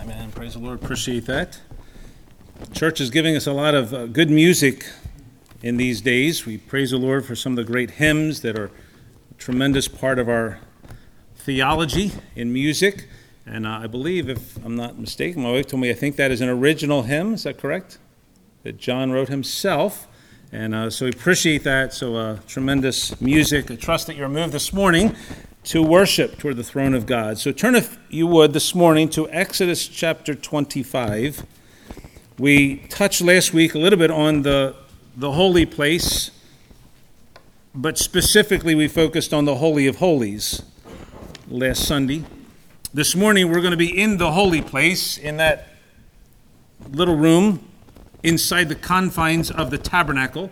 Amen. Praise the Lord. Appreciate that. Church is giving us a lot of good music in these days. We praise the Lord for some of the great hymns that are a tremendous part of our theology in music. And I believe, if I'm not mistaken, my wife told me I think that is an original hymn. Is that correct? That John wrote himself. And so we appreciate that. So tremendous music. I trust that you're moved this morning to worship toward the throne of God. So turn, if you would, this morning to Exodus chapter 25. We touched last week a little bit on the holy place, but specifically we focused on the Holy of Holies last Sunday. This morning we're going to be in the holy place, in that little room inside the confines of the tabernacle.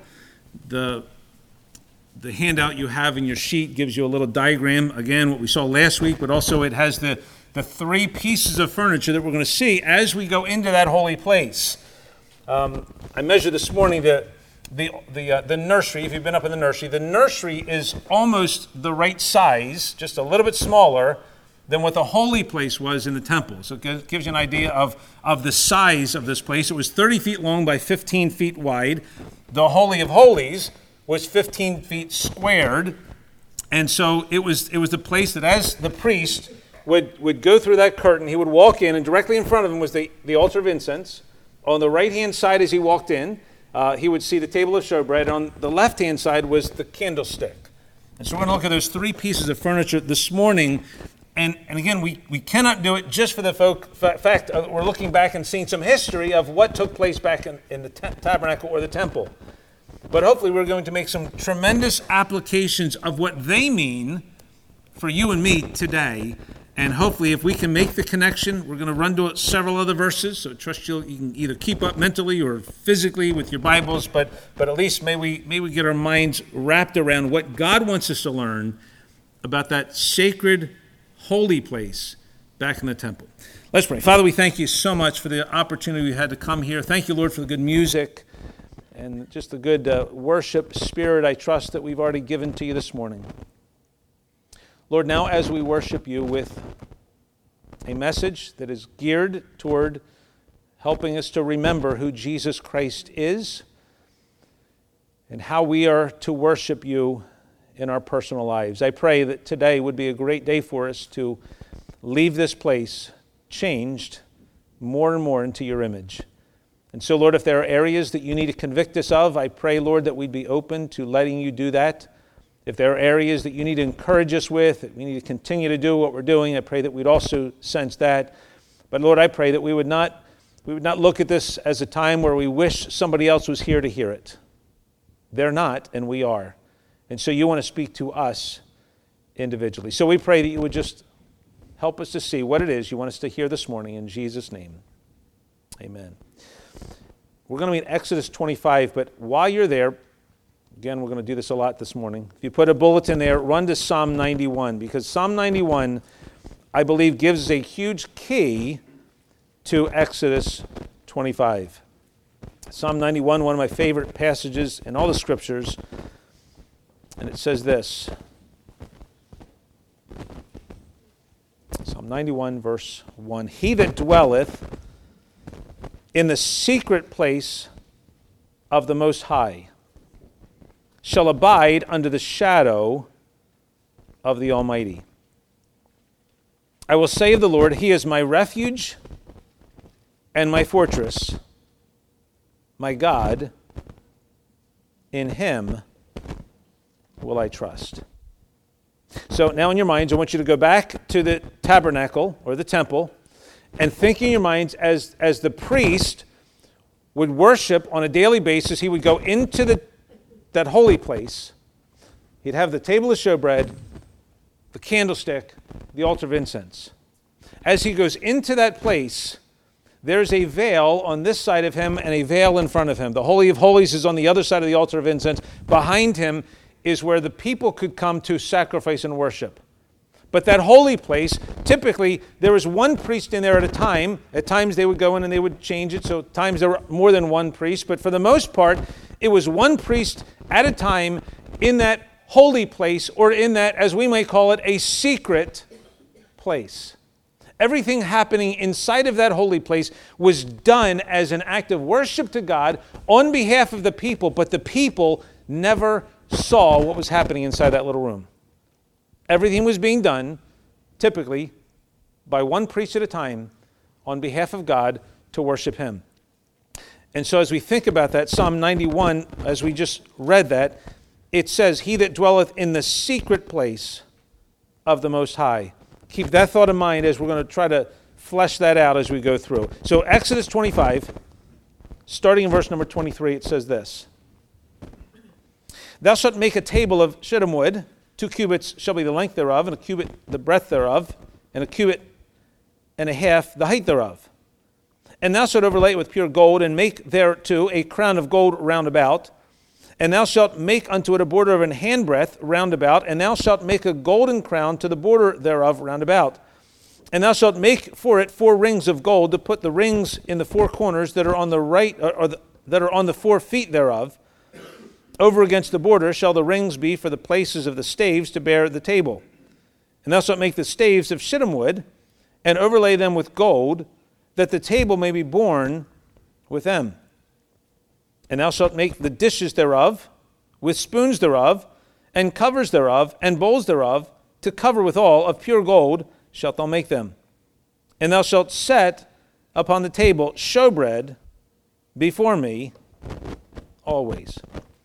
The handout you have in your sheet gives you a little diagram, again, what we saw last week, but also it has the three pieces of furniture that we're going to see as we go into that holy place. I measured this morning the nursery. If you've been up in the nursery is almost the right size, just a little bit smaller than what the holy place was in the temple. So it gives you an idea of the size of this place. It was 30 feet long by 15 feet wide. The Holy of Holies was 15 feet squared. And so it was the place that as the priest would go through that curtain, he would walk in, and directly in front of him was the altar of incense. On the right-hand side as he walked in, he would see the table of showbread. On the left-hand side was the candlestick. And so we're going to look at those three pieces of furniture this morning. And again, we cannot do it just for the fact that we're looking back and seeing some history of what took place back in the tabernacle or the temple. But hopefully we're going to make some tremendous applications of what they mean for you and me today. And hopefully if we can make the connection, we're going to run to several other verses. So I trust you can either keep up mentally or physically with your Bibles. But at least may we get our minds wrapped around what God wants us to learn about that sacred, holy place back in the temple. Let's pray. Father, we thank you so much for the opportunity we had to come here. Thank you, Lord, for the good music and just the good worship spirit, I trust, that we've already given to you this morning. Lord, now as we worship you with a message that is geared toward helping us to remember who Jesus Christ is and how we are to worship you in our personal lives, I pray that today would be a great day for us to leave this place changed more and more into your image. And so, Lord, if there are areas that you need to convict us of, I pray, Lord, that we'd be open to letting you do that. If there are areas that you need to encourage us with, that we need to continue to do what we're doing, I pray that we'd also sense that. But, Lord, I pray that we would not look at this as a time where we wish somebody else was here to hear it. They're not, and we are. And so you want to speak to us individually. So we pray that you would just help us to see what it is you want us to hear this morning. In Jesus' name, amen. We're going to be in Exodus 25, but while you're there, again, we're going to do this a lot this morning. If you put a bulletin there, run to Psalm 91, because Psalm 91, I believe, gives a huge key to Exodus 25. Psalm 91, one of my favorite passages in all the scriptures, and it says this. Psalm 91, verse 1. He that dwelleth in the secret place of the Most High shall abide under the shadow of the Almighty. I will say of the Lord, He is my refuge and my fortress, my God, in Him will I trust. So now in your minds, I want you to go back to the tabernacle or the temple and think in your minds as the priest would worship on a daily basis. He would go into that holy place. He'd have the table of showbread, the candlestick, the altar of incense. As he goes into that place, there's a veil on this side of him and a veil in front of him. The Holy of Holies is on the other side of the altar of incense. Behind him is where the people could come to sacrifice and worship. But that holy place, typically, there was one priest in there at a time. At times they would go in and they would change it, so at times there were more than one priest. But for the most part, it was one priest at a time in that holy place, or in that, as we might call it, a secret place. Everything happening inside of that holy place was done as an act of worship to God on behalf of the people, but the people never saw what was happening inside that little room. Everything was being done, typically, by one priest at a time on behalf of God to worship him. And so as we think about that, Psalm 91, as we just read that, it says, "He that dwelleth in the secret place of the Most High." Keep that thought in mind as we're going to try to flesh that out as we go through. So Exodus 25, starting in verse number 23, it says this. "Thou shalt make a table of shittim wood. 2 cubits shall be the length thereof, and a cubit the breadth thereof, and a cubit and a half the height thereof. And thou shalt overlay it with pure gold, and make thereto a crown of gold round about. And thou shalt make unto it a border of an handbreadth round about, and thou shalt make a golden crown to the border thereof round about. And thou shalt make for it 4 rings of gold, to put the rings in the 4 corners that are on the right, that are on the 4 feet thereof. Over against the border shall the rings be for the places of the staves to bear the table. And thou shalt make the staves of shittim wood, and overlay them with gold, that the table may be borne with them. And thou shalt make the dishes thereof, with spoons thereof, and covers thereof, and bowls thereof, to cover withal, of pure gold shalt thou make them. And thou shalt set upon the table showbread before me always."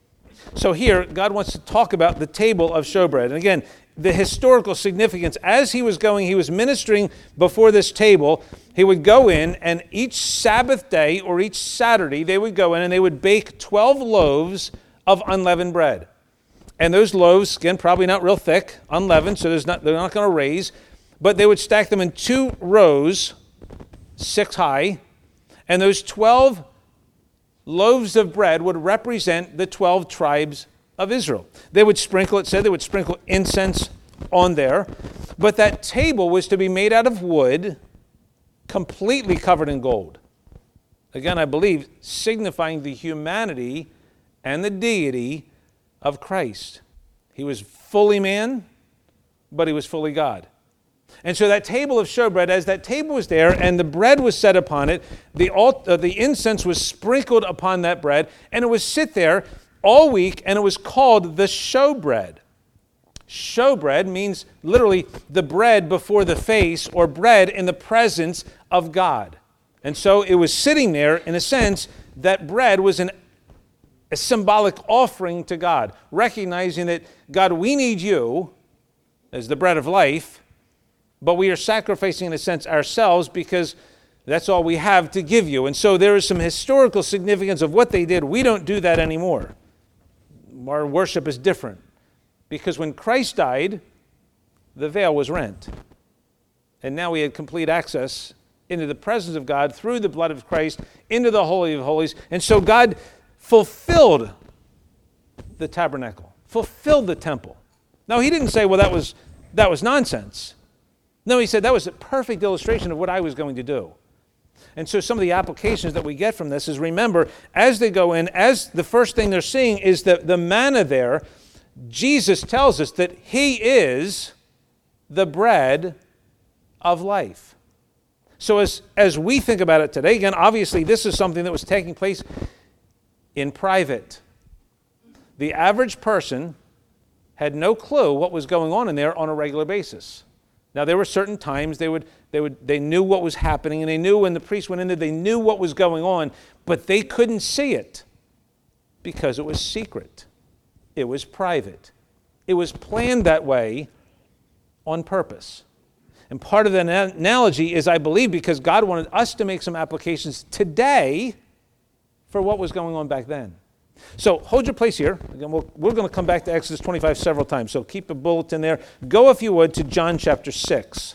So here, God wants to talk about the table of showbread. And again, the historical significance. As he was ministering before this table, he would go in, and each Sabbath day or each Saturday, they would go in and they would bake 12 loaves of unleavened bread. And those loaves, again, probably not real thick, unleavened, so they're not going to raise, but they would stack them in 2 rows, 6 high, and those 12 loaves of bread would represent the 12 tribes of Israel. They would sprinkle, it said, they would sprinkle incense on there, but that table was to be made out of wood, completely covered in gold. Again, I believe, signifying the humanity and the deity of Christ. He was fully man, but he was fully God. And so that table of showbread, as that table was there and the bread was set upon it, the incense was sprinkled upon that bread, and it would sit there all week, and it was called the showbread. Showbread means literally the bread before the face, or bread in the presence of God. And so it was sitting there, in a sense, that bread was a symbolic offering to God, recognizing that, God, we need you as the bread of life, but we are sacrificing, in a sense, ourselves, because that's all we have to give you. And so there is some historical significance of what they did. We don't do that anymore. Our worship is different, because when Christ died, the veil was rent. And now we had complete access into the presence of God through the blood of Christ, into the Holy of Holies. And so God fulfilled the tabernacle, fulfilled the temple. Now, he didn't say, well, that was nonsense. No, he said that was a perfect illustration of what I was going to do. And so some of the applications that we get from this is, remember, as they go in, as the first thing they're seeing is the manna there, Jesus tells us that he is the bread of life. So as we think about it today, again, obviously this is something that was taking place in private. The average person had no clue what was going on in there on a regular basis. Now, there were certain times they knew what was happening, and they knew when the priest went in there, they knew what was going on, but they couldn't see it because it was secret. It was private. It was planned that way on purpose. And part of the analogy is, I believe, because God wanted us to make some applications today for what was going on back then. So hold your place here. Again, we're going to come back to Exodus 25 several times, so keep a bulletin there. Go, if you would, to John chapter 6.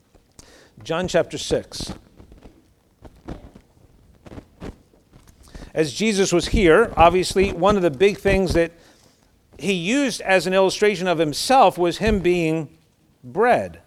John chapter 6. As Jesus was here, obviously, one of the big things that he used as an illustration of himself was him being bread.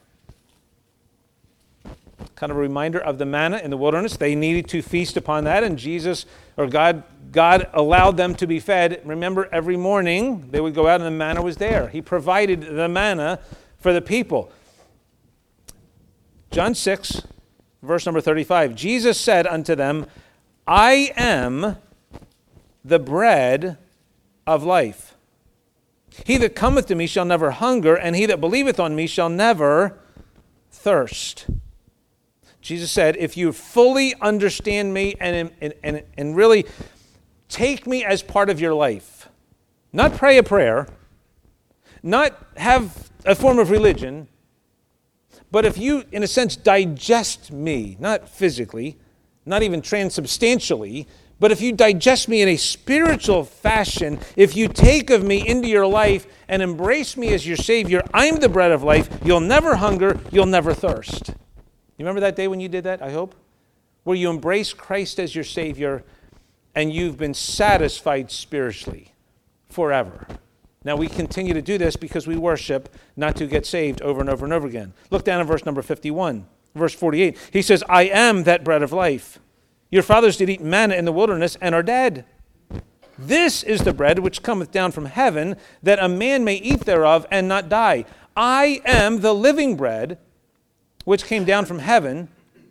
Kind of a reminder of the manna in the wilderness. They needed to feast upon that, and God allowed them to be fed. Remember, every morning they would go out and the manna was there. He provided the manna for the people. John 6, verse number 35. Jesus said unto them, I am the bread of life. He that cometh to me shall never hunger, and he that believeth on me shall never thirst. Jesus said, if you fully understand me and really take me as part of your life, not pray a prayer, not have a form of religion, but if you, in a sense, digest me, not physically, not even transubstantially, but if you digest me in a spiritual fashion, if you take of me into your life and embrace me as your Savior, I'm the bread of life, you'll never hunger, you'll never thirst. You remember that day when you did that, I hope? Where you embrace Christ as your Savior and you've been satisfied spiritually forever. Now we continue to do this because we worship, not to get saved over and over and over again. Look down at verse number 51, verse 48. He says, I am that bread of life. Your fathers did eat manna in the wilderness and are dead. This is the bread which cometh down from heaven, that a man may eat thereof and not die. I am the living bread which came down from heaven.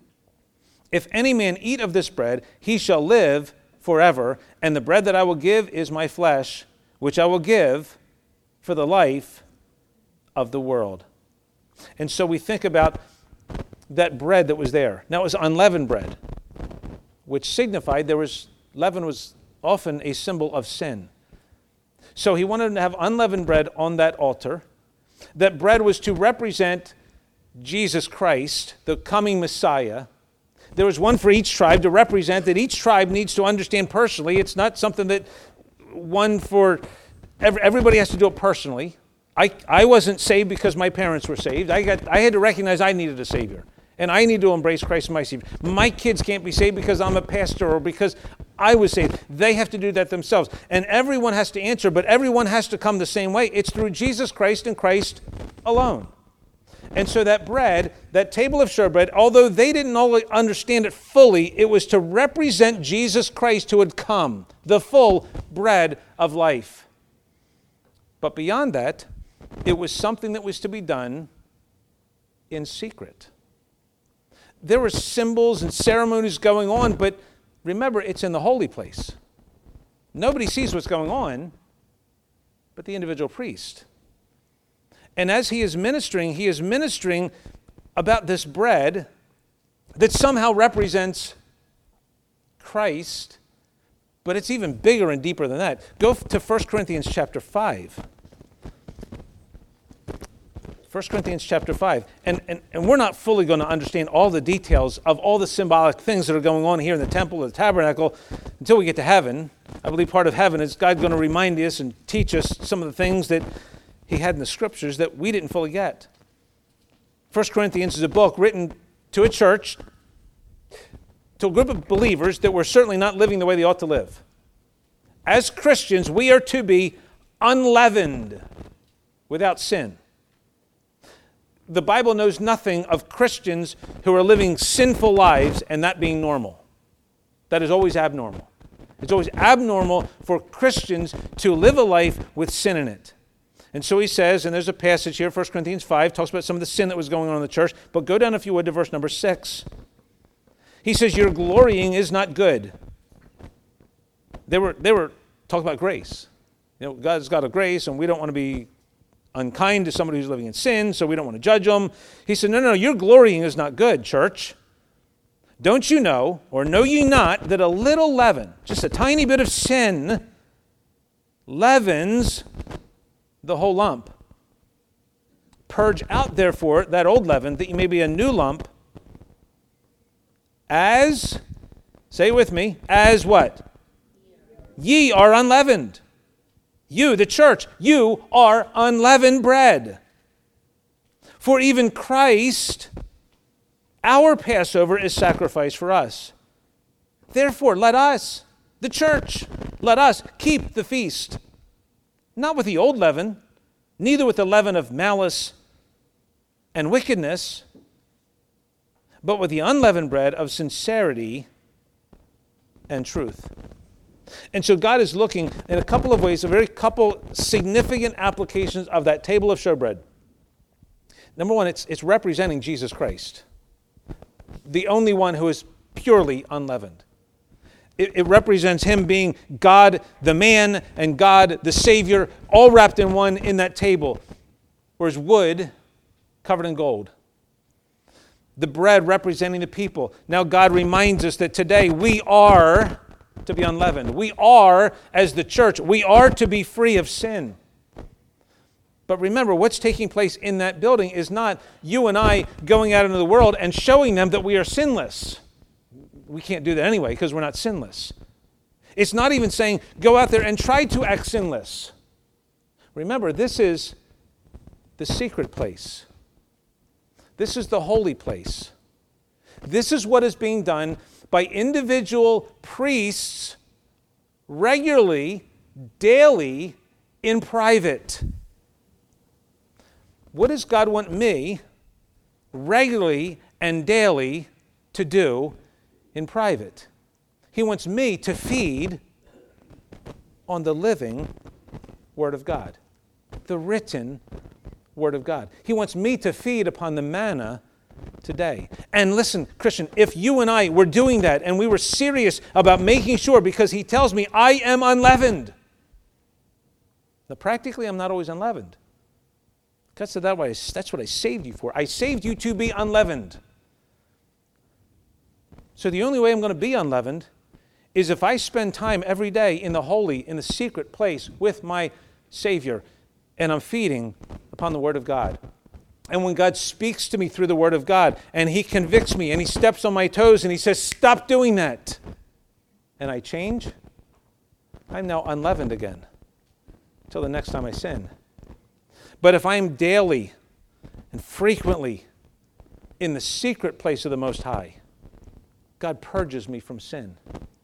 If any man eat of this bread, he shall live forever. And the bread that I will give is my flesh, which I will give for the life of the world. And so we think about that bread that was there. Now it was unleavened bread, which signified leaven was often a symbol of sin. So he wanted to have unleavened bread on that altar. That bread was to represent Jesus Christ, the coming Messiah. There was one for each tribe to represent that each tribe needs to understand personally. It's not something that one for everybody has to do it personally. I wasn't saved because my parents were saved. I had to recognize I needed a Savior. And I need to embrace Christ as my Savior. My kids can't be saved because I'm a pastor or because I was saved. They have to do that themselves. And everyone has to answer, but everyone has to come the same way. It's through Jesus Christ and Christ alone. And so that bread, that table of showbread, although they didn't all understand it fully, it was to represent Jesus Christ who had come, the full bread of life. But beyond that, it was something that was to be done in secret. There were symbols and ceremonies going on, but remember, it's in the holy place. Nobody sees what's going on but the individual priest. And as he is ministering about this bread that somehow represents Christ, but it's even bigger and deeper than that. Go to 1 Corinthians chapter 5. 1 Corinthians chapter 5. And we're not fully going to understand all the details of all the symbolic things that are going on here in the temple or the tabernacle until we get to heaven. I believe part of heaven is God going to remind us and teach us some of the things that he had in the scriptures that we didn't fully get. 1 Corinthians is a book written to a church, to a group of believers that were certainly not living the way they ought to live. As Christians, we are to be unleavened, without sin. The Bible knows nothing of Christians who are living sinful lives and that being normal. That is always abnormal. It's always abnormal for Christians to live a life with sin in it. And so he says, and there's a passage here, 1 Corinthians 5, talks about some of the sin that was going on in the church, but go down, if you would, to verse number 6. He says, your glorying is not good. They were talking about grace. You know, God's got a grace, and we don't want to be unkind to somebody who's living in sin, so we don't want to judge them. He said, no, your glorying is not good, church. Don't you know, or know ye not, that a little leaven, just a tiny bit of sin, leavens the whole lump. Purge out, therefore, that old leaven, that ye may be a new lump, as, say it with me, as what? Ye are unleavened. You, the church, you are unleavened bread. For even Christ, our Passover, is sacrificed for us. Therefore, let us, the church, let us keep the feast. Not with the old leaven, neither with the leaven of malice and wickedness, but with the unleavened bread of sincerity and truth. And so God is looking in a couple of ways, a very couple significant applications of that table of showbread. Number one, it's representing Jesus Christ. the only one who is purely unleavened. It represents him being God the man and God the Savior, all wrapped in one in that table, whereas wood covered in gold. The bread representing the people. Now God reminds us that today we are to be unleavened. We are, as the church, we are to be free of sin. But remember, what's taking place in that building is not you and I going out into the world and showing them that we are sinless. We can't do that anyway because we're not sinless. It's not even saying go out there and try to act sinless. Remember, this is the secret place. This is the holy place. This is what is being done by individual priests regularly, daily, in private. What does God want me regularly and daily to do in private? He wants me to feed on the living Word of God, the written Word of God. He wants me to feed upon the manna today. And listen, Christian, if you and I were doing that and we were serious about making sure, because he tells me I am unleavened. Now, practically, I'm not always unleavened. That's what I saved you for. I saved you to be unleavened. So the only way I'm going to be unleavened is if I spend time every day in the holy, in the secret place with my Savior, and I'm feeding upon the Word of God. And when God speaks to me through the Word of God, and he convicts me, and he steps on my toes, and he says, stop doing that, and I change, I'm now unleavened again until the next time I sin. But if I'm daily and frequently in the secret place of the Most High, God purges me from sin.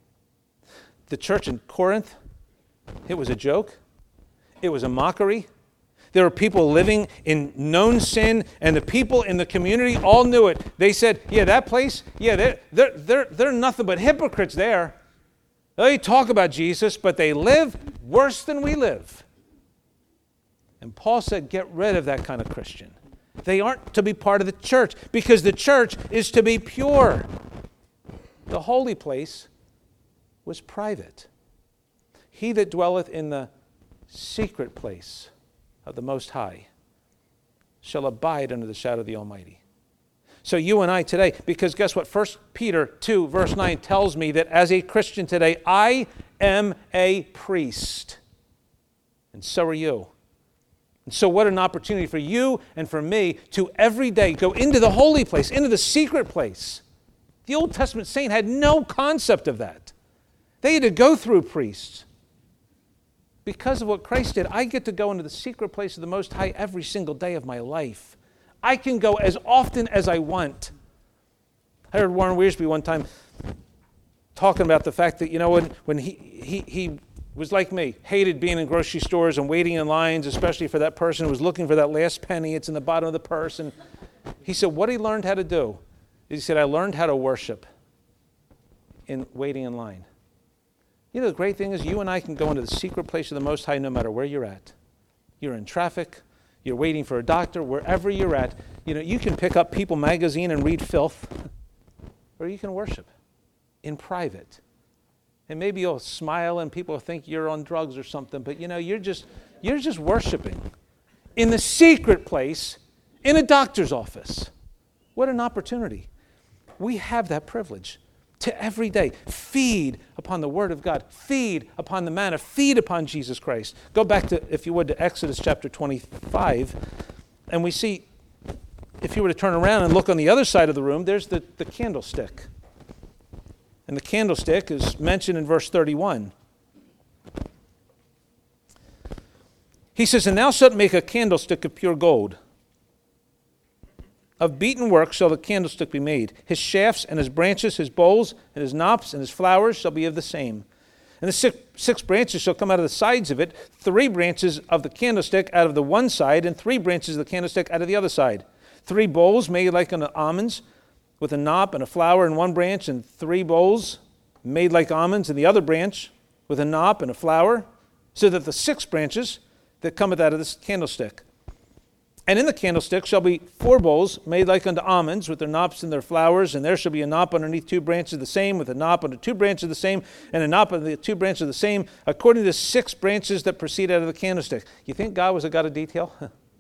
The church in Corinth, it was a joke. It was a mockery. There were people living in known sin, and the people in the community all knew it. They said, yeah, that place, yeah, they're nothing but hypocrites there. They talk about Jesus, but they live worse than we live. And Paul said, get rid of that kind of Christian. They aren't to be part of the church, because the church is to be pure. The holy place was private. He that dwelleth in the secret place of the Most High shall abide under the shadow of the Almighty. So you and I today, because guess what? 1 Peter 2 verse 9 tells me that as a Christian today, I am a priest. And so are you. And so what an opportunity for you and for me to every day go into the holy place, into the secret place. The Old Testament saint had no concept of that. They had to go through priests. Because of what Christ did, I get to go into the secret place of the Most High every single day of my life. I can go as often as I want. I heard Warren Wiersbe one time talking about the fact that, when he was like me, hated being in grocery stores and waiting in lines, especially for that person who was looking for that last penny. It's in the bottom of the purse. And he said what he learned how to do, he said, I learned how to worship in waiting in line. The great thing is you and I can go into the secret place of the Most High no matter where you're at. You're in traffic, you're waiting for a doctor, wherever you're at. You can pick up People magazine and read filth, or you can worship in private. And maybe you'll smile and people will think you're on drugs or something, but you're just worshiping in the secret place in a doctor's office. What an opportunity. We have that privilege to every day feed upon the Word of God, feed upon the manna, feed upon Jesus Christ. Go back to, if you would, to Exodus chapter 25, and we see, if you were to turn around and look on the other side of the room, there's the candlestick. And the candlestick is mentioned in verse 31. He says, and thou shalt make a candlestick of pure gold. Of beaten work shall the candlestick be made. His shafts and his branches, his bowls and his knops and his flowers shall be of the same. And the six branches shall come out of the sides of it, 3 branches of the candlestick out of the one side, and 3 branches of the candlestick out of the other side. 3 bowls made like unto almonds, with a knop and a flower in one branch, and 3 bowls made like almonds in the other branch, with a knop and a flower, so that the 6 branches that cometh out of this candlestick. And in the candlestick shall be 4 bowls made like unto almonds, with their knops and their flowers, and there shall be a knop underneath 2 branches of the same, with a knop under 2 branches of the same, and a knop under the 2 branches of the same, according to the 6 branches that proceed out of the candlestick. You think God was a God of detail?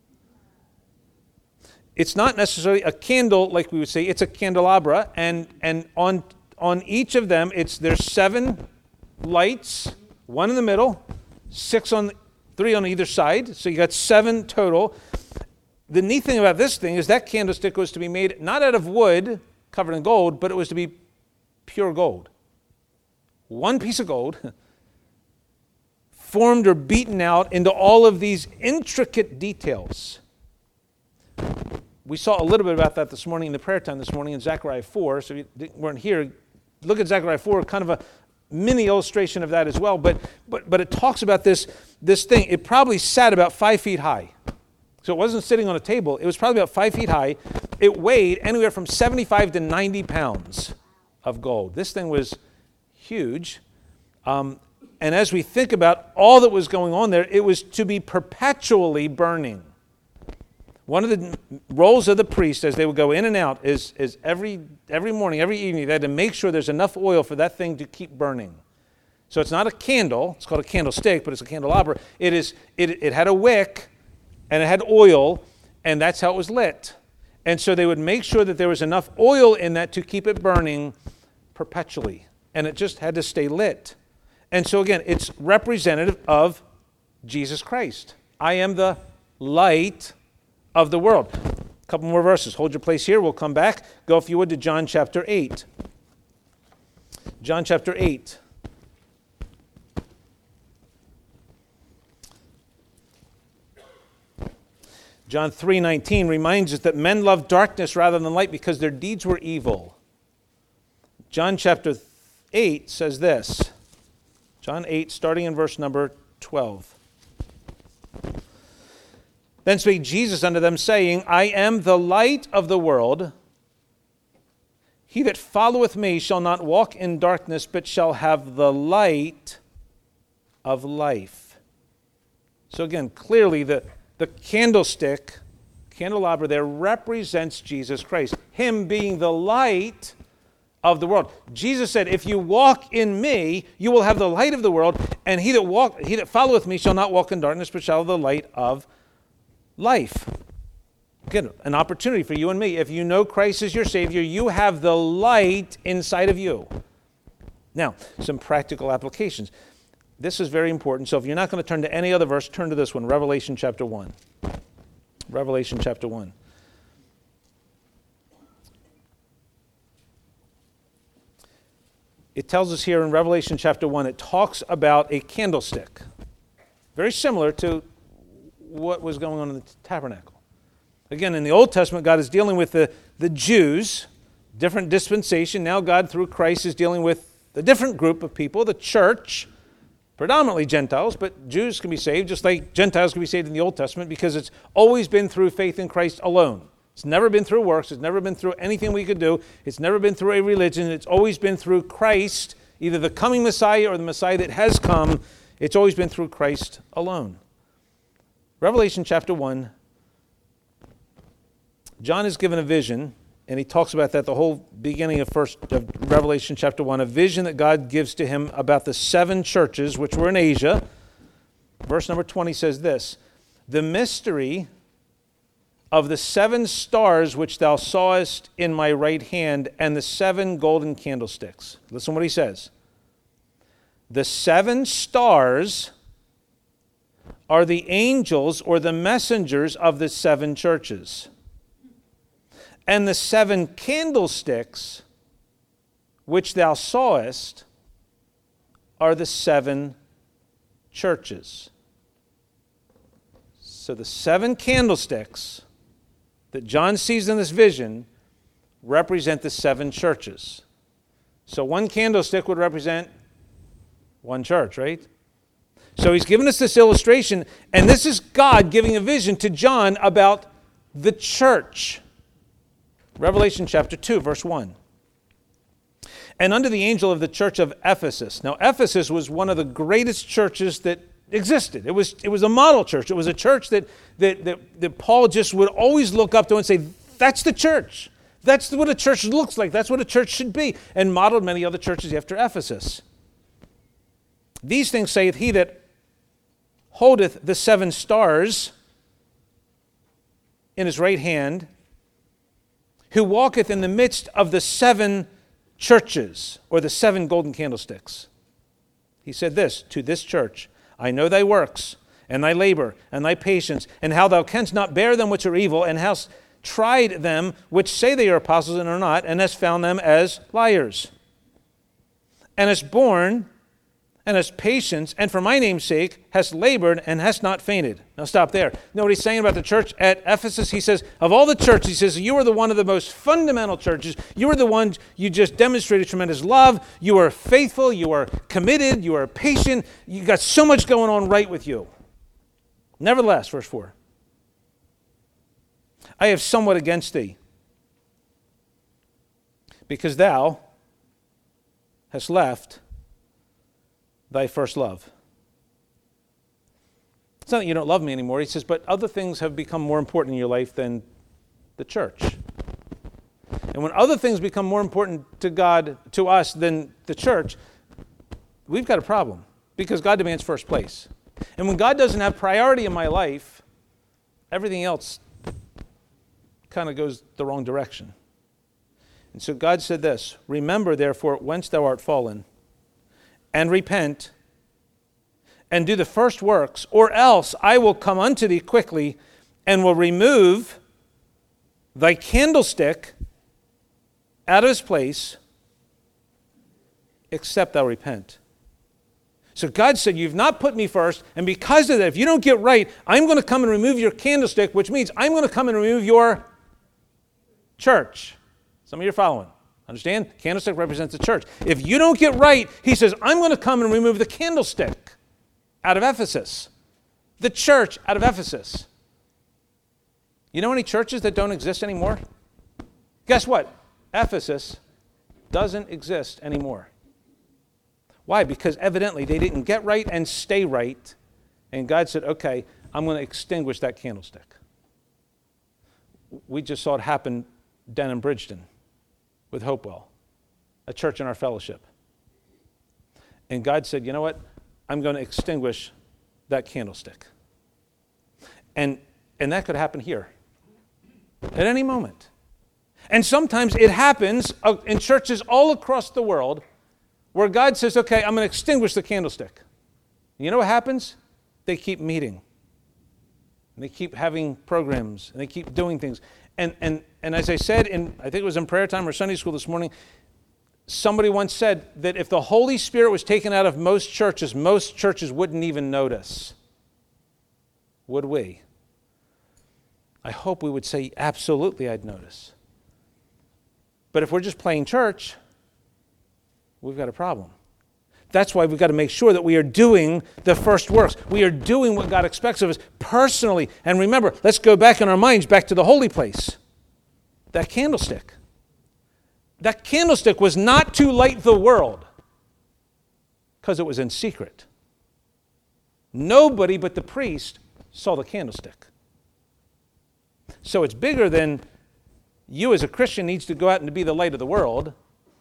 It's not necessarily a candle, like we would say, it's a candelabra, and on each of them, there's 7 lights, 1 in the middle, 3 on either side, so you got 7 total. The neat thing about this thing is that candlestick was to be made not out of wood covered in gold, but it was to be pure gold. 1 piece of gold formed or beaten out into all of these intricate details. We saw a little bit about that this morning in the prayer time this morning in Zechariah 4. So if you weren't here, look at Zechariah 4, kind of a mini illustration of that as well. But it talks about this thing. It probably sat about 5 feet high. So it wasn't sitting on a table. It was probably about 5 feet high. It weighed anywhere from 75 to 90 pounds of gold. This thing was huge. And as we think about all that was going on there, it was to be perpetually burning. One of the roles of the priest as they would go in and out is every morning, every evening, they had to make sure there's enough oil for that thing to keep burning. So it's not a candle, it's called a candlestick, but it's a candelabra. It had a wick, and it had oil, and that's how it was lit. And so they would make sure that there was enough oil in that to keep it burning perpetually. And it just had to stay lit. And so again, it's representative of Jesus Christ. I am the light of the world. A couple more verses. Hold your place here. We'll come back. Go, if you would, to John chapter 8. John chapter 8. John 3:19 reminds us that men love darkness rather than light because their deeds were evil. John chapter 8 says this. John 8, starting in verse number 12. Then spake Jesus unto them, saying, I am the light of the world. He that followeth me shall not walk in darkness, but shall have the light of life. So again, clearly the candlestick, candelabra there, represents Jesus Christ. Him being the light of the world. Jesus said, if you walk in me, you will have the light of the world, and he that followeth me shall not walk in darkness, but shall have the light of life. Again, an opportunity for you and me. If you know Christ as your Savior, you have the light inside of you. Now, some practical applications. This is very important. So if you're not going to turn to any other verse, turn to this one, Revelation chapter 1. Revelation chapter 1. It tells us here in Revelation chapter 1, it talks about a candlestick. Very similar to what was going on in the tabernacle. Again, in the Old Testament, God is dealing with the Jews, different dispensation. Now God, through Christ, is dealing with a different group of people, the church, predominantly Gentiles, but Jews can be saved just like Gentiles can be saved in the Old Testament because it's always been through faith in Christ alone. It's never been through works. It's never been through anything we could do. It's never been through a religion. It's always been through Christ, either the coming Messiah or the Messiah that has come. It's always been through Christ alone. Revelation chapter 1, John is given a vision, and he talks about that the whole beginning of Revelation chapter 1, a vision that God gives to him about the 7 churches which were in Asia. Verse number 20 says this, the mystery of the 7 stars which thou sawest in my right hand, and the 7 golden candlesticks. Listen what he says. The 7 stars are the angels or the messengers of the 7 churches. And the 7 candlesticks which thou sawest are the 7 churches. So the 7 candlesticks that John sees in this vision represent the 7 churches. So one candlestick would represent one church, right? So he's given us this illustration, and this is God giving a vision to John about the church. Revelation chapter 2, verse 1. And unto the angel of the church of Ephesus. Now, Ephesus was one of the greatest churches that existed. It was a model church. It was a church that Paul just would always look up to and say, that's the church. That's what a church looks like. That's what a church should be. And modeled many other churches after Ephesus. These things saith he that holdeth the 7 stars in his right hand, who walketh in the midst of the 7 churches, or the 7 golden candlesticks. He said this to this church, I know thy works, and thy labor, and thy patience, and how thou canst not bear them which are evil, and hast tried them which say they are apostles and are not, and hast found them as liars. And hast borne, and hast patience, and for my name's sake hast labored, and hast not fainted. Now stop there. You know what he's saying about the church at Ephesus? He says, of all the churches, he says, you are the one of the most fundamental churches. You are the one you just demonstrated tremendous love. You are faithful. You are committed. You are patient. You got so much going on right with you. Nevertheless, verse 4, I have somewhat against thee, because thou hast left thy first love. It's not that you don't love me anymore. He says, but other things have become more important in your life than the church. And when other things become more important to God, to us, than the church, we've got a problem, because God demands first place. And when God doesn't have priority in my life, everything else kind of goes the wrong direction. And so God said this, remember therefore whence thou art fallen, and repent, and do the first works, or else I will come unto thee quickly, and will remove thy candlestick out of his place, except thou repent. So God said, you've not put me first, and because of that, if you don't get right, I'm going to come and remove your candlestick, which means I'm going to come and remove your church. Some of you are following. Understand? Candlestick represents the church. If you don't get right, he says, I'm going to come and remove the candlestick out of Ephesus. The church out of Ephesus. You know any churches that don't exist anymore? Guess what? Ephesus doesn't exist anymore. Why? Because evidently they didn't get right and stay right. And God said, okay, I'm going to extinguish that candlestick. We just saw it happen down in Bridgeton with Hopewell, a church in our fellowship. And God said, you know what? I'm going to extinguish that candlestick. And that could happen here at any moment. And sometimes it happens in churches all across the world where God says, okay, I'm going to extinguish the candlestick. You know what happens? They keep meeting. And they keep having programs. And they keep doing things. And as I said, I think it was in prayer time or Sunday school this morning, somebody once said that if the Holy Spirit was taken out of most churches wouldn't even notice. Would we? I hope we would say, absolutely, I'd notice. But if we're just playing church, we've got a problem. That's why we've got to make sure that we are doing the first works. We are doing what God expects of us personally. And remember, let's go back in our minds, back to the holy place. That candlestick. That candlestick was not to light the world because it was in secret. Nobody but the priest saw the candlestick. So it's bigger than you as a Christian needs to go out and to be the light of the world.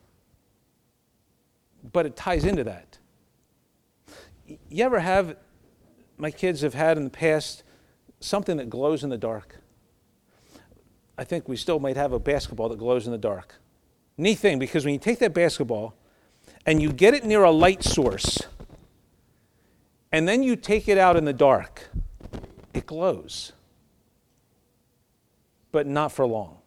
But it ties into that. You ever have, my kids have had in the past, something that glows in the dark? I think we still might have a basketball that glows in the dark. Neat thing, because when you take that basketball and you get it near a light source, and then you take it out in the dark, it glows. But not for long.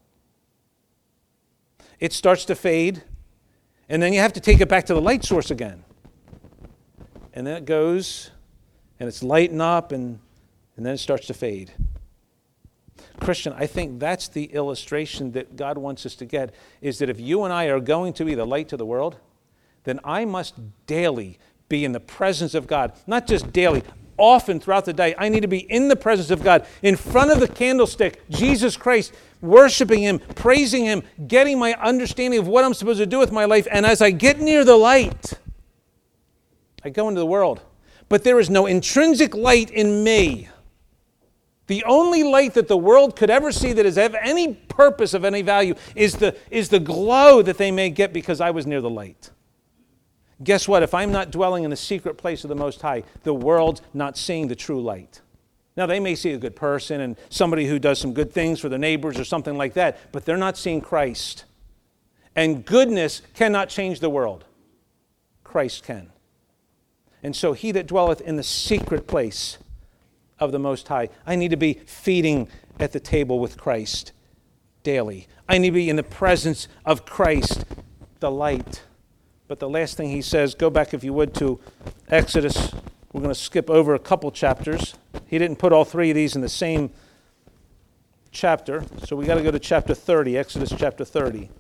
It starts to fade. And then you have to take it back to the light source again. And then it goes, and it's lighting up, and then it starts to fade. Christian, I think that's the illustration that God wants us to get, is that if you and I are going to be the light to the world, then I must daily be in the presence of God. Not just daily, often throughout the day. I need to be in the presence of God, in front of the candlestick, Jesus Christ, worshiping Him, praising Him, getting my understanding of what I'm supposed to do with my life. And as I get near the light, I go into the world. but there is no intrinsic light in me. The only light that the world could ever see that is of any purpose, of any value, is the glow that they may get because I was near the light. Guess what? If I'm not dwelling in the secret place of the Most High, the world's not seeing the true light. Now, they may see a good person and somebody who does some good things for their neighbors or something like that, but they're not seeing Christ. And goodness cannot change the world. Christ can. And so he that dwelleth in the secret place of the Most High, I need to be feeding at the table with Christ daily. I need to be in the presence of Christ, the light. But the last thing he says, go back if you would to Exodus. We're going to skip over a couple chapters. He didn't put all three of these in the same chapter, so we got to go to chapter 30, Exodus chapter 30.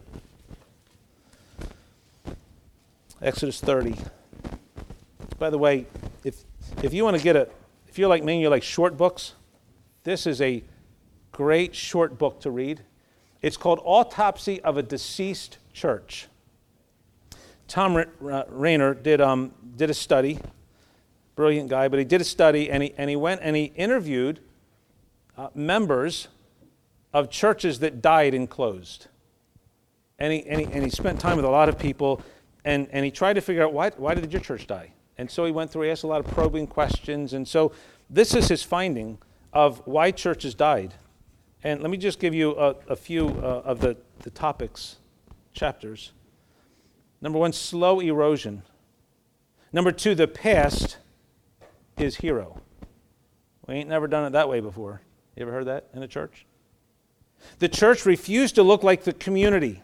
Exodus 30. By the way, if you want to if you're like me and you like short books, this is a great short book to read. It's called Autopsy of a Deceased Church. Tom Rainer did a study, brilliant guy, but he did a study and he went and he interviewed members of churches that died and closed. And he spent time with a lot of people and he tried to figure out why did your church die? And so he went through, he asked a lot of probing questions. And so this is his finding of why churches died. And let me just give you a few of the topics, chapters. Number one, slow erosion. Number two, the past is hero. We ain't never done it that way before. You ever heard that in a church? The church refused to look like the community.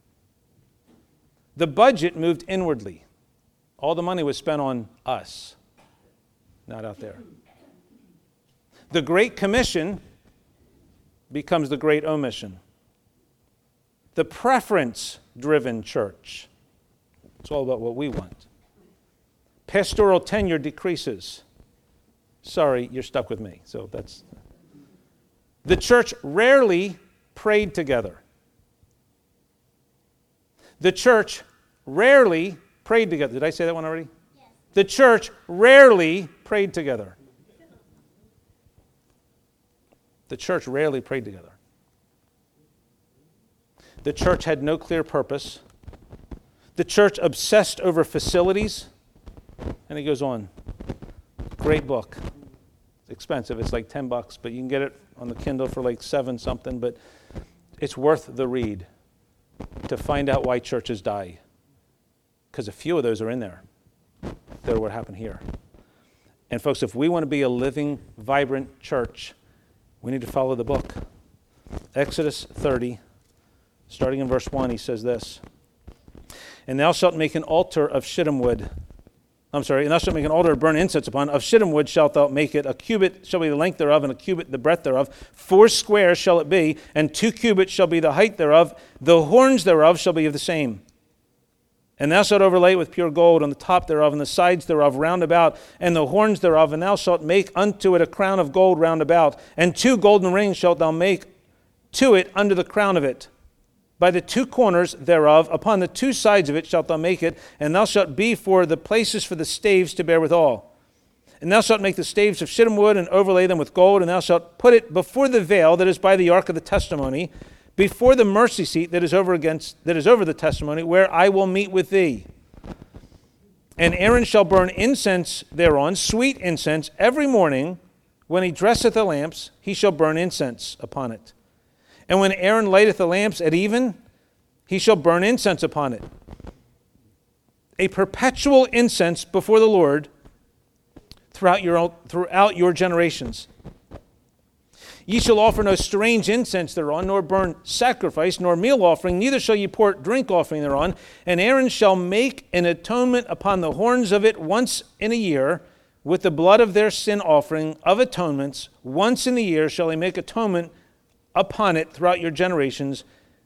The budget moved inwardly. All the money was spent on us, not out there. The Great Commission becomes the Great Omission. The preference-driven church. It's all about what we want. Pastoral tenure decreases. Sorry, you're stuck with me. So that's. The church rarely prayed together. The church rarely prayed together. Did I say that one already? Yes. The church rarely prayed together. The church rarely prayed together. The church had no clear purpose. The church obsessed over facilities. And he goes on. Great book. It's expensive. It's like $10, but you can get it on the Kindle for like $7 something. But it's worth the read to find out why churches die. Because a few of those are in there. They're what happened here. And folks, if we want to be a living, vibrant church, we need to follow the book. Exodus 30, starting in verse 1, he says this. And thou shalt make an altar of shittim wood. And thou shalt make an altar to burn incense upon. Of shittim wood shalt thou make it. A cubit shall be the length thereof, and a cubit the breadth thereof. 4 squares shall it be, and 2 cubits shall be the height thereof. The horns thereof shall be of the same. And thou shalt overlay it with pure gold on the top thereof, and the sides thereof round about, and the horns thereof. And thou shalt make unto it a crown of gold round about. And 2 golden rings shalt thou make to it under the crown of it. By the 2 corners thereof, upon the 2 sides of it shalt thou make it, and thou shalt be for the places for the staves to bear withal. And thou shalt make the staves of shittim wood, and overlay them with gold, and thou shalt put it before the veil that is by the ark of the testimony, before the mercy seat that is over the testimony, where I will meet with thee. And Aaron shall burn incense thereon, sweet incense, every morning. When he dresseth the lamps, he shall burn incense upon it. And when Aaron lighteth the lamps at even, he shall burn incense upon it. A perpetual incense before the Lord throughout your generations. Ye shall offer no strange incense thereon, nor burn sacrifice, nor meal offering, neither shall ye pour drink offering thereon. And Aaron shall make an atonement upon the horns of it once in a year, with the blood of their sin offering of atonements. Once in the year shall he make atonement upon it throughout your generations.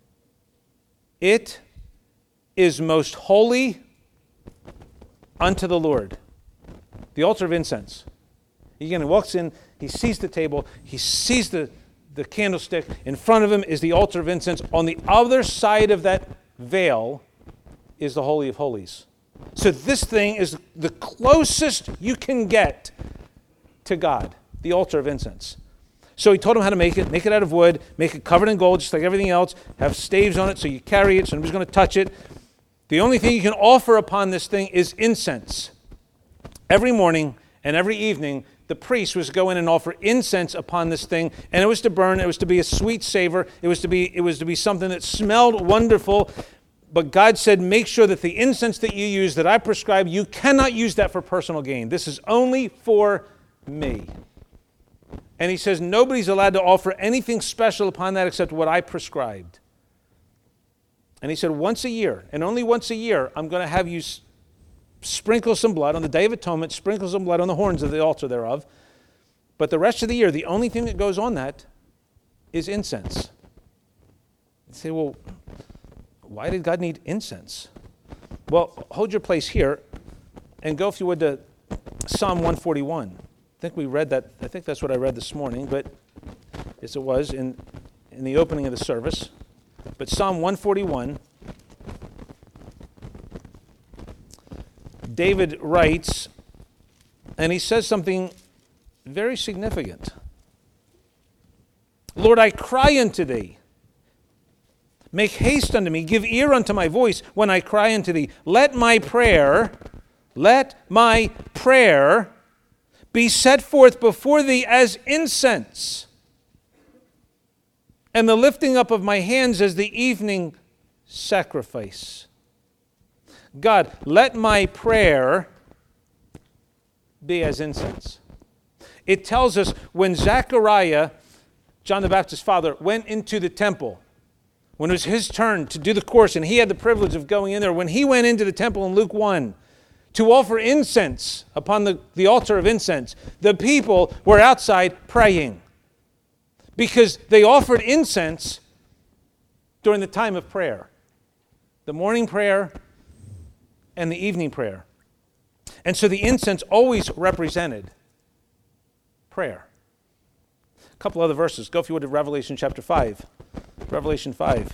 It is most holy unto the Lord. The altar of incense. Again, he walks in, he sees the table, he sees the candlestick. In front of him is the altar of incense. On the other side of that veil is the Holy of Holies. So this thing is the closest you can get to God, the altar of incense. So he told him how to make it out of wood, make it covered in gold, just like everything else, have staves on it so you carry it, so nobody's going to touch it. The only thing you can offer upon this thing is incense. Every morning and every evening, the priest was to go in and offer incense upon this thing, and it was to burn, it was to be a sweet savor, it was to be something that smelled wonderful. But God said, make sure that the incense that you use, that I prescribe, you cannot use that for personal gain. This is only for me. And he says, nobody's allowed to offer anything special upon that except what I prescribed. And he said, once a year, and only once a year, I'm going to have you sprinkle some blood on the Day of Atonement, sprinkle some blood on the horns of the altar thereof. But the rest of the year, the only thing that goes on that is incense. You say, well, why did God need incense? Well, hold your place here and go, if you would, to Psalm 141. I think we read that. I think that's what I read this morning, but as it was in the opening of the service. But Psalm 141, David writes, and he says something very significant. Lord, I cry unto thee. Make haste unto me. Give ear unto my voice when I cry unto thee. Let my prayer be set forth before thee as incense, and the lifting up of my hands as the evening sacrifice. God, let my prayer be as incense. It tells us when Zechariah, John the Baptist's father, went into the temple, when it was his turn to do the course, and he had the privilege of going in there, when he went into the temple in Luke 1, to offer incense upon the altar of incense, the people were outside praying because they offered incense during the time of prayer, the morning prayer and the evening prayer. And so the incense always represented prayer. A couple other verses. Go, if you would, to Revelation chapter 5. Revelation 5.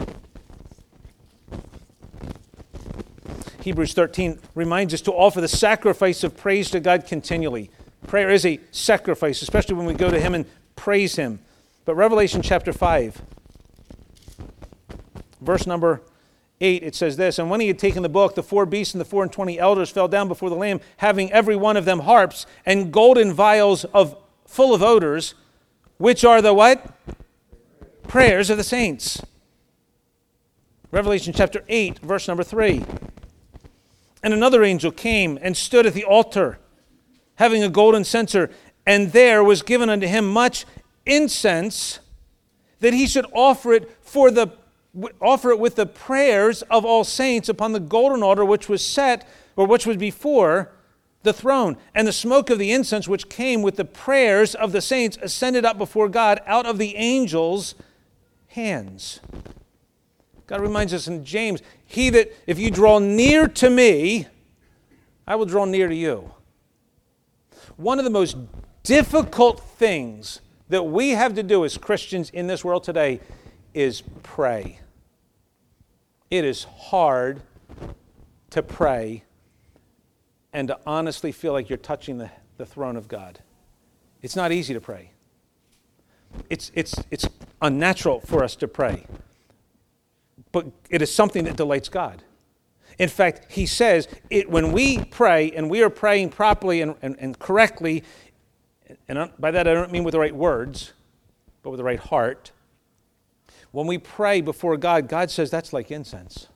Hebrews 13 reminds us to offer the sacrifice of praise to God continually. Prayer is a sacrifice, especially when we go to Him and praise Him. But Revelation chapter 5, verse number 8, it says this, and when he had taken the book, the 4 beasts and the 24 elders fell down before the Lamb, having every one of them harps and golden vials full of odors, which are the what? Prayers of the saints. Revelation chapter 8, verse number 3. And another angel came and stood at the altar, having a golden censer, and there was given unto him much incense, that he should offer it with the prayers of all saints upon the golden altar which was set, or which was before the throne. And the smoke of the incense which came with the prayers of the saints ascended up before God out of the angels' hands. God reminds us in James, he that, if you draw near to me, I will draw near to you. One of the most difficult things that we have to do as Christians in this world today is pray. It is hard to pray and to honestly feel like you're touching the throne of God. It's not easy to pray. It's unnatural for us to pray. But it is something that delights God. In fact, he says, when we pray, and we are praying properly and correctly, and by that I don't mean with the right words, but with the right heart. When we pray before God, God says that's like incense.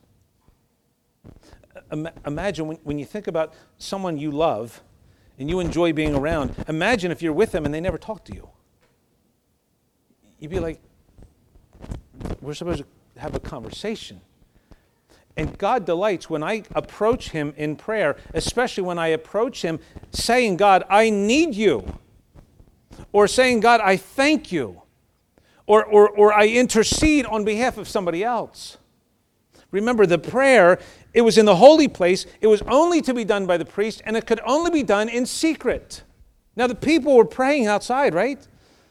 Imagine when you think about someone you love and you enjoy being around, imagine if you're with them and they never talk to you. You'd be like, we're supposed to have a conversation. And God delights when I approach Him in prayer, especially when I approach Him saying, God, I need you. Or saying, God, I thank you. Or I intercede on behalf of somebody else. Remember, the prayer, it was in the holy place. It was only to be done by the priest, and it could only be done in secret. Now, the people were praying outside, right?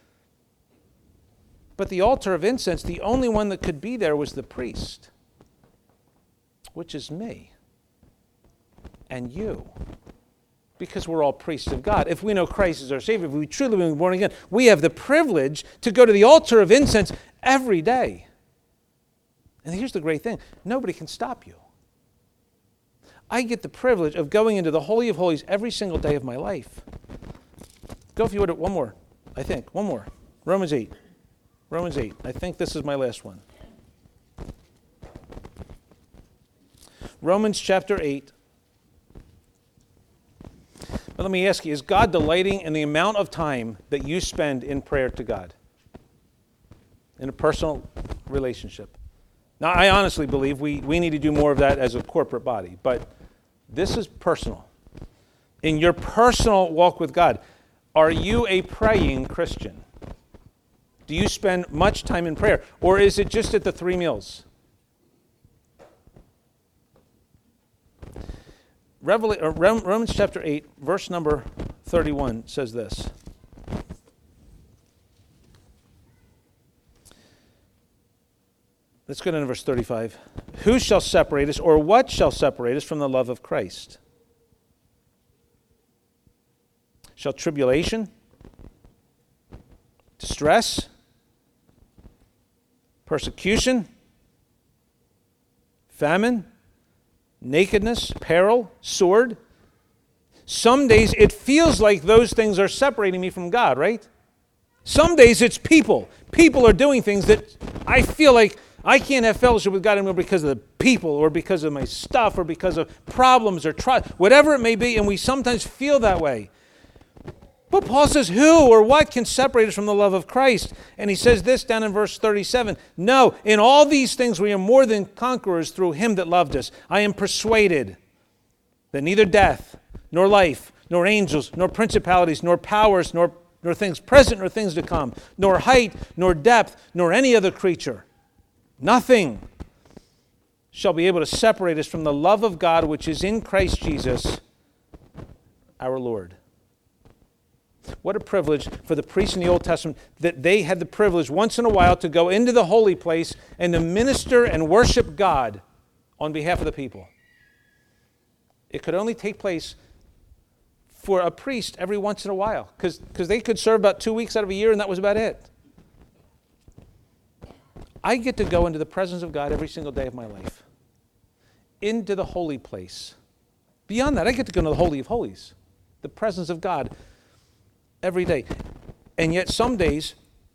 But the altar of incense, the only one that could be there was the priest, which is me. and you. Because we're all priests of God. If we know Christ as our Savior, if we truly been born again, we have the privilege to go to the altar of incense every day. And here's the great thing. Nobody can stop you. I get the privilege of going into the Holy of Holies every single day of my life. Go if you would, one more, I think. One more. Romans 8. Romans 8. I think this is my last one. Romans chapter 8. But let me ask you, is God delighting in the amount of time that you spend in prayer to God? In a personal relationship? Now, I honestly believe we need to do more of that as a corporate body, but this is personal. In your personal walk with God, are you a praying Christian? Do you spend much time in prayer? Or is it just at the 3 meals? Romans chapter 8, verse number 31 says this. Let's go to verse 35. Who shall separate us, or what shall separate us from the love of Christ? Shall tribulation, distress, persecution, famine, nakedness, peril, sword? Some days it feels like those things are separating me from God, right? Some days it's people. People are doing things that I feel like I can't have fellowship with God anymore because of the people or because of my stuff or because of problems or trials, whatever it may be, and we sometimes feel that way. But Paul says, who or what can separate us from the love of Christ? And he says this down in verse 37. No, in all these things we are more than conquerors through him that loved us. I am persuaded that neither death, nor life, nor angels, nor principalities, nor powers, nor things present, nor things to come, nor height, nor depth, nor any other creature, nothing shall be able to separate us from the love of God which is in Christ Jesus, our Lord. What a privilege for the priests in the Old Testament that they had the privilege once in a while to go into the holy place and to minister and worship God on behalf of the people. It could only take place for a priest every once in a while because they could serve about 2 weeks out of a year and that was about it. I get to go into the presence of God every single day of my life. Into the holy place. Beyond that, I get to go into the Holy of Holies. The presence of God every day. And yet some days,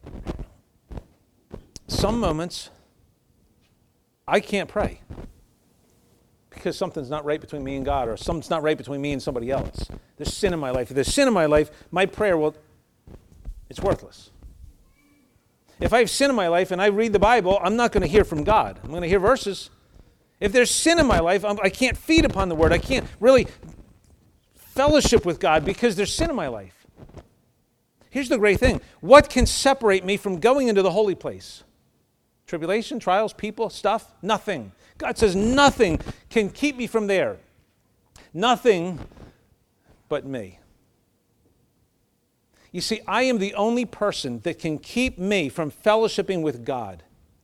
some moments, I can't pray. Because something's not right between me and God, or something's not right between me and somebody else. There's sin in my life. If there's sin in my life, my prayer, it's worthless. If I have sin in my life and I read the Bible, I'm not going to hear from God. I'm going to hear verses. If there's sin in my life, I can't feed upon the Word. I can't really fellowship with God because there's sin in my life. Here's the great thing. What can separate me from going into the holy place? Tribulation, trials, people, stuff? Nothing. God says nothing can keep me from there. Nothing but me. You see, I am the only person that can keep me from fellowshipping with God.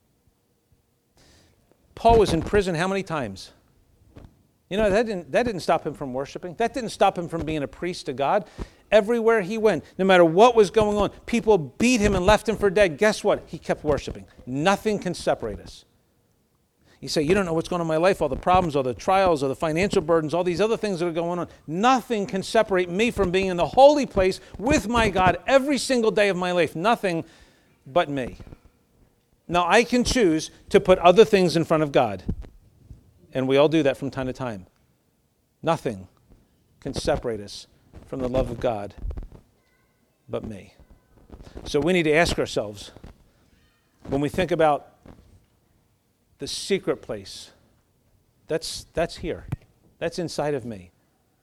Paul was in prison how many times? You know, that didn't stop him from worshiping. That didn't stop him from being a priest to God. Everywhere he went, no matter what was going on, people beat him and left him for dead. Guess what? He kept worshiping. Nothing can separate us. You say, you don't know what's going on in my life, all the problems, all the trials, all the financial burdens, all these other things that are going on. Nothing can separate me from being in the holy place with my God every single day of my life. Nothing but me. Now, I can choose to put other things in front of God. And we all do that from time to time. Nothing can separate us from the love of God but me. So we need to ask ourselves, when we think about the secret place, that's here. That's inside of me.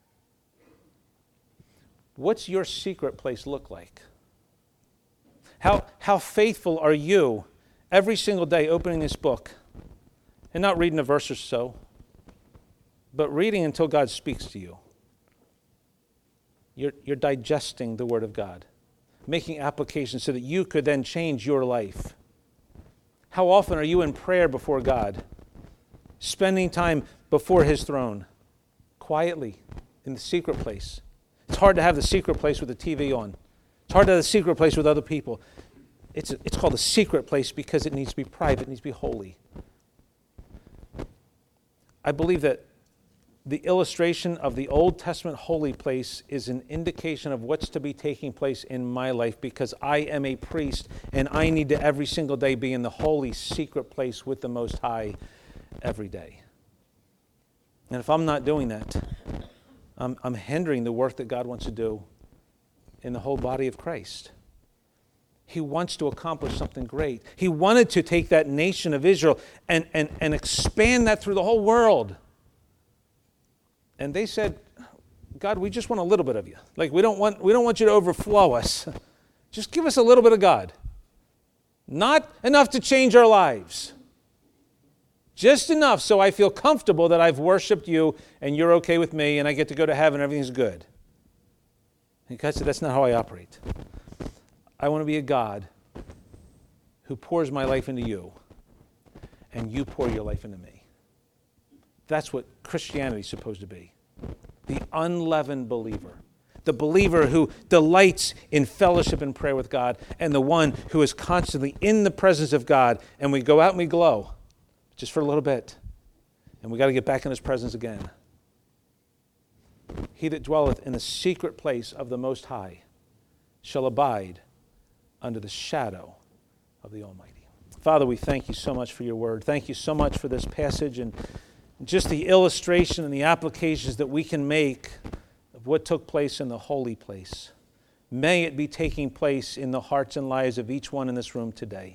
What's your secret place look like? How faithful are you every single day opening this book and not reading a verse or so, but reading until God speaks to you? You're digesting the Word of God, making applications so that you could then change your life. How often are you in prayer before God, spending time before His throne, quietly in the secret place. It's hard to have the secret place with the TV on. It's hard to have the secret place with other people. It's called a secret place because it needs to be private, it needs to be holy. I believe that the illustration of the Old Testament holy place is an indication of what's to be taking place in my life, because I am a priest and I need to every single day be in the holy secret place with the Most High every day. And if I'm not doing that, I'm hindering the work that God wants to do in the whole body of Christ. He wants to accomplish something great. He wanted to take that nation of Israel and expand that through the whole world. And they said, God, we just want a little bit of you. Like, we don't want you to overflow us. Just give us a little bit of God. Not enough to change our lives. Just enough so I feel comfortable that I've worshiped you and you're okay with me and I get to go to heaven and everything's good. And God said, that's not how I operate. I want to be a God who pours my life into you and you pour your life into me. That's what Christianity is supposed to be. The unleavened believer. The believer who delights in fellowship and prayer with God, and the one who is constantly in the presence of God, and we go out and we glow just for a little bit, and we got to get back in His presence again. He that dwelleth in the secret place of the Most High shall abide under the shadow of the Almighty. Father, we thank you so much for your word. Thank you so much for this passage and just the illustration and the applications that we can make of what took place in the holy place. May it be taking place in the hearts and lives of each one in this room today.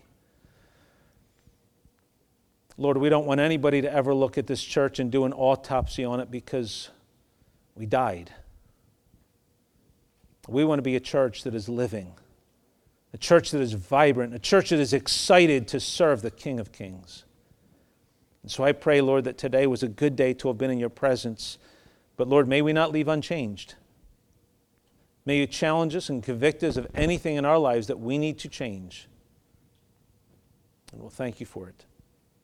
Lord, we don't want anybody to ever look at this church and do an autopsy on it because we died. We want to be a church that is living, a church that is vibrant, a church that is excited to serve the King of Kings. And so I pray, Lord, that today was a good day to have been in your presence. But Lord, may we not leave unchanged. May you challenge us and convict us of anything in our lives that we need to change. And we'll thank you for it.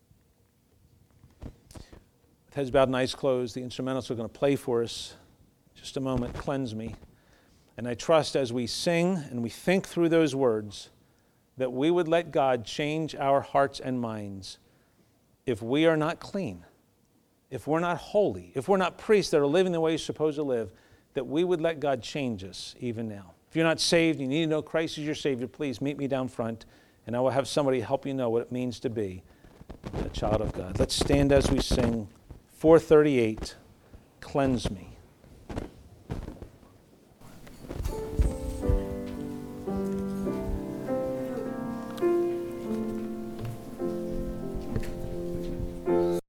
With heads bowed and eyes closed, the instrumentalists are going to play for us. Just a moment, cleanse me. And I trust as we sing and we think through those words that we would let God change our hearts and minds. If we are not clean, if we're not holy, if we're not priests that are living the way you're supposed to live, that we would let God change us even now. If you're not saved, you need to know Christ is your Savior, please meet me down front, and I will have somebody help you know what it means to be a child of God. Let's stand as we sing 438, Cleanse Me.